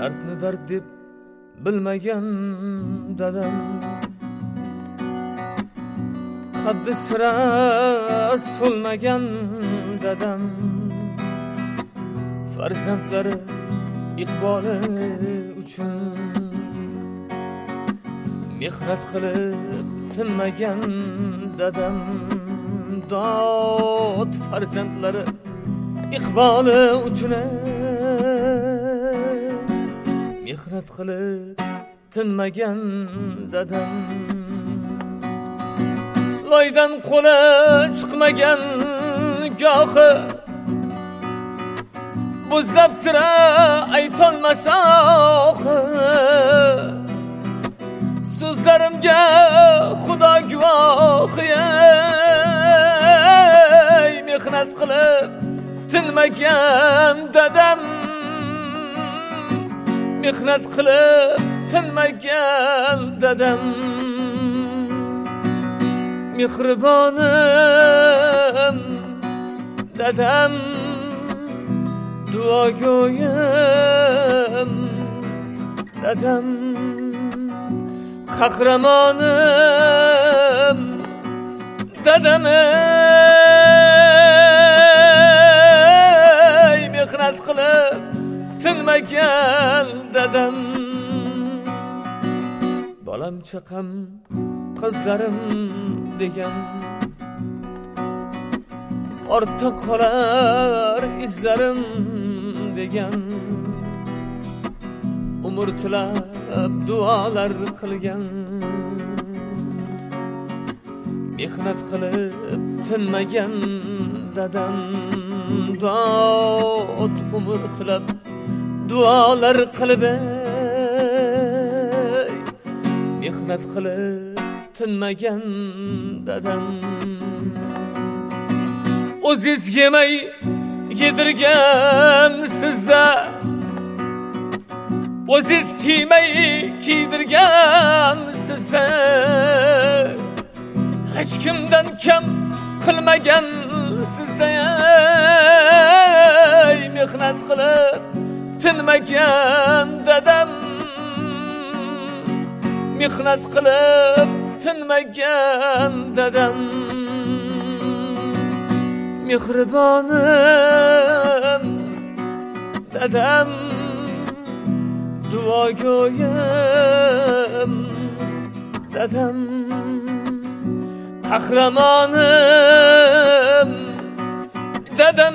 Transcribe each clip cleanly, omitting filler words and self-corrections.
dardni dard deb bilmagan dadam, qaddi sira so'lmagan dadam, farzandlari iqboli uchun mehnat qilib tinmagan dadam, dod farzandlari iqboli uchun mehnat qilib tinmagan dadam, loydan qo'li chiqmagan gohi bo'zlab sira aytolmasa so'zlarimga xudo guvoh, mehnat qilib tinmagan dadam, mehnat qilib tinmagan dadam, mehribonim dadam, duogo'yim dadam, qahramonim dadam, mehnat qilib tinmagan dadam, bolam chaqam qizlarim degan, ortda qolar izlarim degan, umr tilab duolar qilgan, mehnat qilib tinmagan dadam, dod umr tilab duolar qilib mehnat qilib tinmagan dadam, o'ziz yemay yedirgan sizda, o'ziz kiymay kiydirgan sizda, hech kimdan kam qilmagan sizda, mehnat qilib tinmagan dadam, mehnat qilib tinmagan dadam, mehribonim dadam, duogo'yim dadam, qahramonim dadam,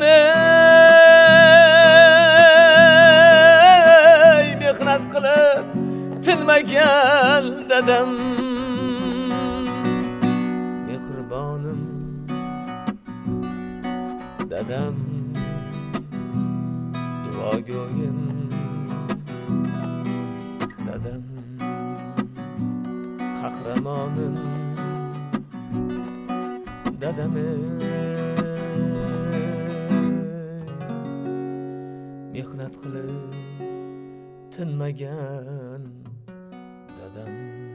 mehnat qilib tinmagan dadam, mehribonim dadam, duogo'yim dadam, qahramonim dadam, mehnat qilib tinmagan dadam.